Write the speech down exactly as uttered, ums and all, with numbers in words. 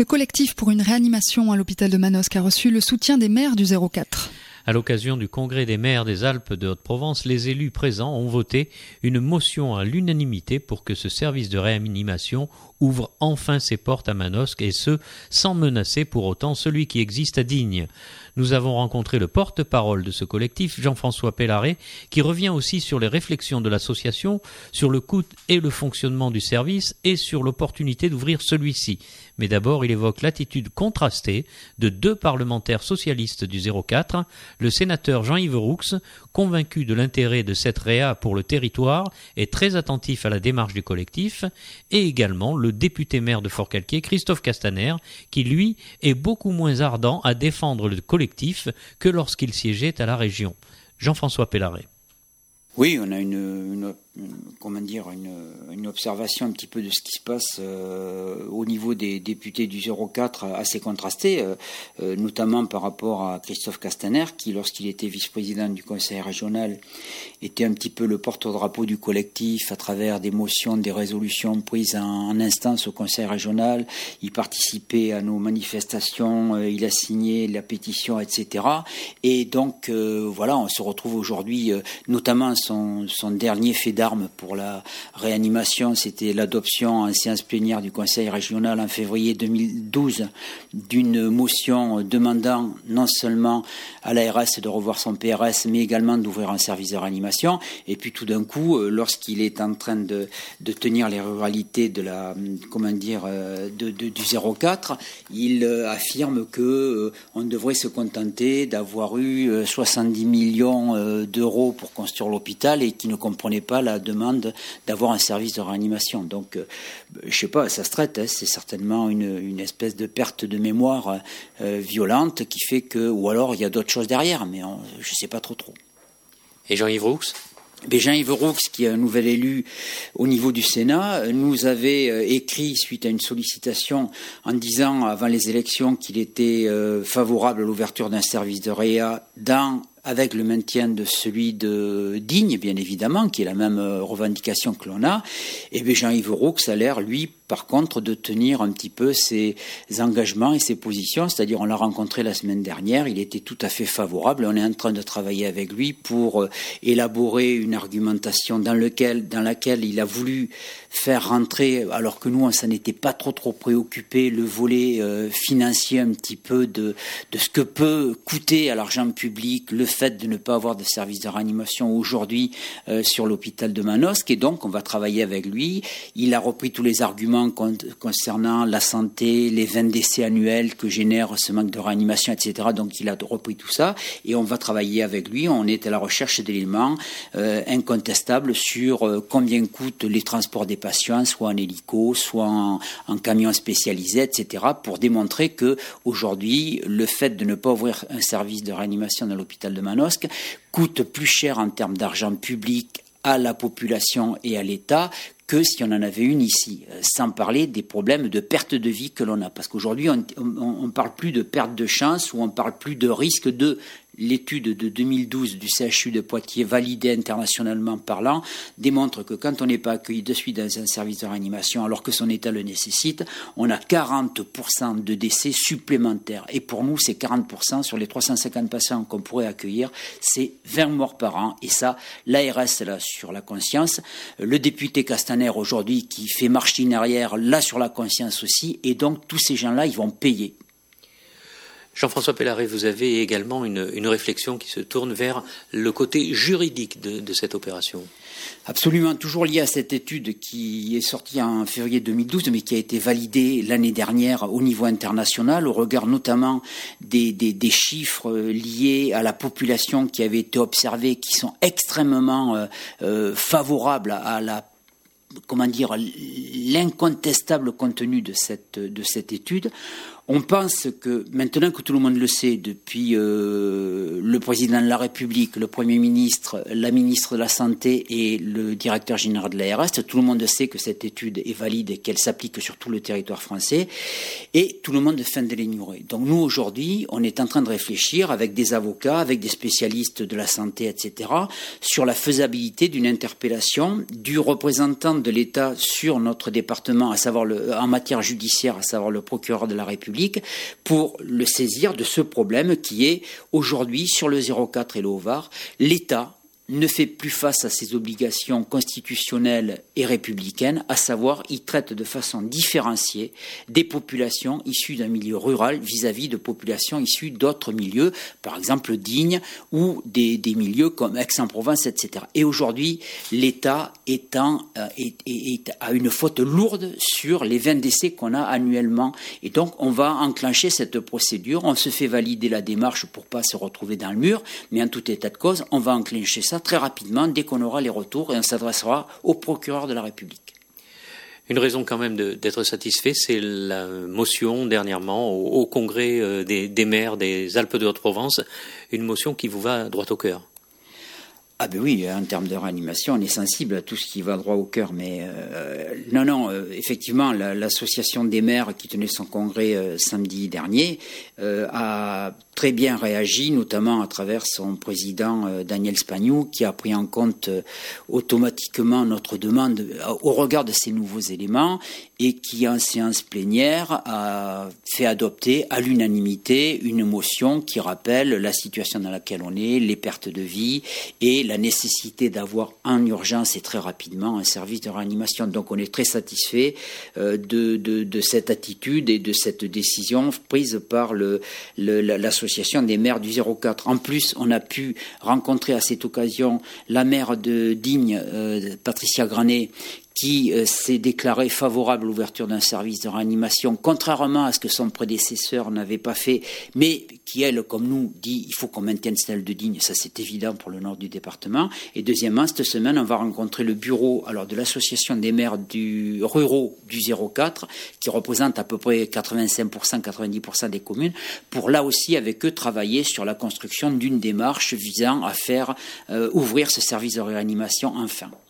collectif pour une réanimation à l'hôpital de Manosque a reçu le soutien des maires du zéro quatre. À l'occasion du congrès des maires des Alpes de Haute-Provence, les élus présents ont voté une motion à l'unanimité pour que ce service de réanimation ouvre enfin ses portes à Manosque, et ce, sans menacer pour autant celui qui existe à Digne. Nous avons rencontré le porte-parole de ce collectif, Jean-François Pellaret, qui revient aussi sur les réflexions de l'association, sur le coût et le fonctionnement du service et sur l'opportunité d'ouvrir celui-ci. Mais d'abord, il évoque l'attitude contrastée de deux parlementaires socialistes du zéro quatre, le sénateur Jean-Yves Roux, convaincu de l'intérêt de cette réa pour le territoire et très attentif à la démarche du collectif, et également le député maire de Forcalquier, Christophe Castaner, qui lui est beaucoup moins ardent à défendre le collectif que lorsqu'il siégeait à la région. Jean-François Pellaret. Oui, on a une, une, une comment dire une, une observation un petit peu de ce qui se passe euh, au niveau des députés du zéro quatre assez contrastée, euh, euh, notamment par rapport à Christophe Castaner qui, lorsqu'il était vice-président du conseil régional, était un petit peu le porte-drapeau du collectif à travers des motions, des résolutions prises en, en instance au conseil régional. Il participait à nos manifestations, euh, il a signé la pétition, et cetera. Et donc euh, voilà, on se retrouve aujourd'hui, euh, notamment Son, son dernier fait d'armes pour la réanimation, c'était l'adoption en séance plénière du Conseil régional en février deux mille douze d'une motion demandant non seulement à l'A R S de revoir son P R S, mais également d'ouvrir un service de réanimation. Et puis tout d'un coup, lorsqu'il est en train de, de tenir les ruralités de la, comment dire, de, de, du zéro quatre, il affirme que on devrait se contenter d'avoir eu soixante-dix millions d'euros pour construire l'hôpital et qui ne comprenait pas la demande d'avoir un service de réanimation. Donc, euh, je sais pas, ça se traite, hein, c'est certainement une, une espèce de perte de mémoire euh, violente qui fait que, ou alors il y a d'autres choses derrière, mais on, je sais pas trop trop. Et Jean-Yves Roux ? Mais Jean-Yves Roux, qui est un nouvel élu au niveau du Sénat, nous avait écrit suite à une sollicitation en disant avant les élections qu'il était euh, favorable à l'ouverture d'un service de réa dans avec le maintien de celui de Digne, bien évidemment, qui est la même revendication que l'on a. Et bien Jean-Yves Roux a l'air, lui, par contre, de tenir un petit peu ses engagements et ses positions, c'est-à-dire on l'a rencontré la semaine dernière, il était tout à fait favorable, on est en train de travailler avec lui pour élaborer une argumentation dans, lequel, dans laquelle il a voulu faire rentrer, alors que nous, on s'en était pas trop trop préoccupé, le volet euh, financier un petit peu de, de ce que peut coûter à l'argent public le fait de ne pas avoir de service de réanimation aujourd'hui euh, sur l'hôpital de Manosque, et donc on va travailler avec lui. Il a repris tous les arguments con- concernant la santé, les vingt décès annuels que génère ce manque de réanimation, et cetera. Donc il a repris tout ça, et on va travailler avec lui. On est à la recherche d'éléments euh, incontestables sur euh, combien coûtent les transports des patients, soit en hélico, soit en, en camion spécialisé, et cetera, pour démontrer que aujourd'hui, le fait de ne pas ouvrir un service de réanimation dans l'hôpital de Manosque coûte plus cher en termes d'argent public à la population et à l'État que si on en avait une ici, sans parler des problèmes de perte de vie que l'on a. Parce qu'aujourd'hui, on ne parle plus de perte de chance ou on ne parle plus de risque de... L'étude de deux mille douze du C H U de Poitiers, validée internationalement parlant, démontre que quand on n'est pas accueilli de suite dans un service de réanimation, alors que son état le nécessite, on a quarante pour cent de décès supplémentaires. Et pour nous, c'est quarante pour cent sur les trois cent cinquante patients qu'on pourrait accueillir, c'est vingt morts par an. Et ça, l'A R S l'a sur la conscience. Le député Castaner, aujourd'hui, qui fait marche arrière, l'a sur la conscience aussi. Et donc, tous ces gens-là, ils vont payer. Jean-François Pellaret, vous avez également une, une réflexion qui se tourne vers le côté juridique de, de cette opération. Absolument, toujours lié à cette étude qui est sortie en février deux mille douze, mais qui a été validée l'année dernière au niveau international, au regard notamment des, des, des chiffres liés à la population qui avait été observés, qui sont extrêmement euh, euh, favorables à, à la comment dire, l'incontestable contenu de cette, de cette étude. On pense que, maintenant que tout le monde le sait, depuis euh, le président de la République, le Premier ministre, la ministre de la Santé et le directeur général de l'A R S, tout le monde sait que cette étude est valide et qu'elle s'applique sur tout le territoire français, et tout le monde feint de l'ignorer. Donc nous, aujourd'hui, on est en train de réfléchir avec des avocats, avec des spécialistes de la santé, et cetera, sur la faisabilité d'une interpellation du représentant de l'État sur notre département, à savoir le, en matière judiciaire, à savoir le procureur de la République, pour le saisir de ce problème qui est aujourd'hui sur le zéro quatre et le Haut-Var. L'État ne fait plus face à ses obligations constitutionnelles et républicaines, à savoir, il traite de façon différenciée des populations issues d'un milieu rural vis-à-vis de populations issues d'autres milieux, par exemple Digne ou des, des milieux comme Aix-en-Provence, et cetera. Et aujourd'hui, l'État est, en, euh, est, est, est à une faute lourde sur les vingt décès qu'on a annuellement. Et donc, on va enclencher cette procédure, on se fait valider la démarche pour ne pas se retrouver dans le mur, mais en tout état de cause, on va enclencher ça très rapidement, dès qu'on aura les retours, et on s'adressera au procureur de la République. Une raison quand même de, d'être satisfait, c'est la motion dernièrement au, au congrès euh, des, des maires des Alpes de Haute-Provence, une motion qui vous va droit au cœur. Ah ben oui, en termes de réanimation, on est sensible à tout ce qui va droit au cœur. Mais euh, non, non, euh, effectivement, la, l'association des maires qui tenait son congrès euh, samedi dernier euh, a très bien réagi, notamment à travers son président euh, Daniel Spagnou, qui a pris en compte euh, automatiquement notre demande euh, au regard de ces nouveaux éléments et qui, en séance plénière, a fait adopter à l'unanimité une motion qui rappelle la situation dans laquelle on est, les pertes de vie et la nécessité d'avoir en urgence et très rapidement un service de réanimation. Donc on est très satisfait euh, de, de, de cette attitude et de cette décision prise par le, le, l'association des maires du zéro quatre. En plus, on a pu rencontrer à cette occasion la maire de Digne, euh, Patricia Granet, qui euh, s'est déclarée favorable à l'ouverture d'un service de réanimation, contrairement à ce que son prédécesseur n'avait pas fait, mais qui, elle, comme nous, dit il faut qu'on maintienne celle de Digne, ça c'est évident pour le nord du département. Et deuxièmement, cette semaine, on va rencontrer le bureau alors, de l'association des maires du, ruraux du zéro quatre, qui représente à peu près quatre-vingt-cinq pour cent, quatre-vingt-dix pour cent des communes, pour là aussi, avec eux, travailler sur la construction d'une démarche visant à faire euh, ouvrir ce service de réanimation enfin.